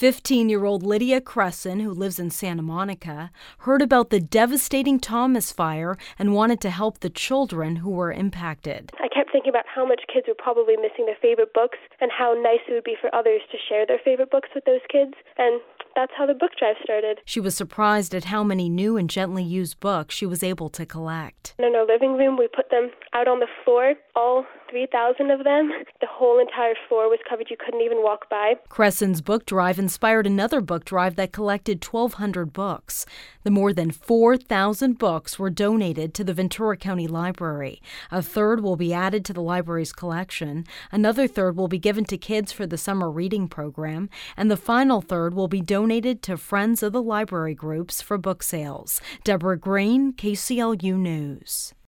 15-year-old Lydia Cresson, who lives in Santa Monica, heard about the devastating Thomas Fire and wanted to help the children who were impacted. I kept thinking about how much kids were probably missing their favorite books and how nice it would be for others to share their favorite books with those kids. And that's how the book drive started. She was surprised at how many new and gently used books she was able to collect. In our living room, we put them out on the floor, all 3,000 of them. The whole entire floor was covered. You couldn't even walk by. Cresson's book drive inspired another book drive that collected 1,200 books. The more than 4,000 books were donated to the Ventura County Library. A third will be added to the library's collection. Another third will be given to kids for the summer reading program. And the final third will be donated to Friends of the Library groups for book sales. Deborah Green, KCLU News.